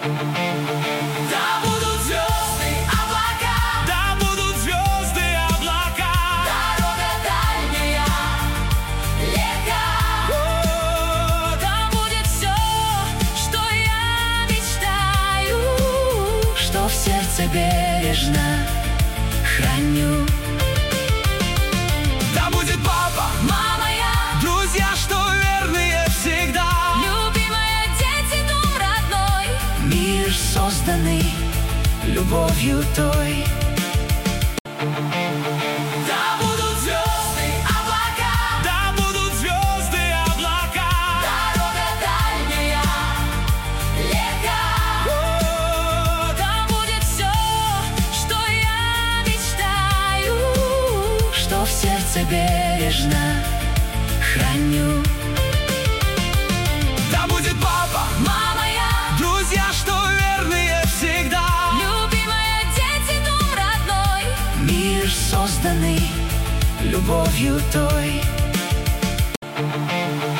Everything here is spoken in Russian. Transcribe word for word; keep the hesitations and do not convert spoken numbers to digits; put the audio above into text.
Да будут звезды, облака, Да будут звезды, облака, дорога дальняя, легка. О, Да будет все, что я мечтаю, что в сердце бережно храню. да будет папа, Мама я, друзья, что верные всегда. любимая, дети, дом родной, мир созданный любовью той. Да будут звезды, облака, Да будут звезды, облака, дорога дальняя, легка. О, Да будет все, что я мечтаю, что в сердце бережно храню. да будет папа, Мама я, друзья, что верные всегда. любимая, дети, дом родной, мир созданный любовью той.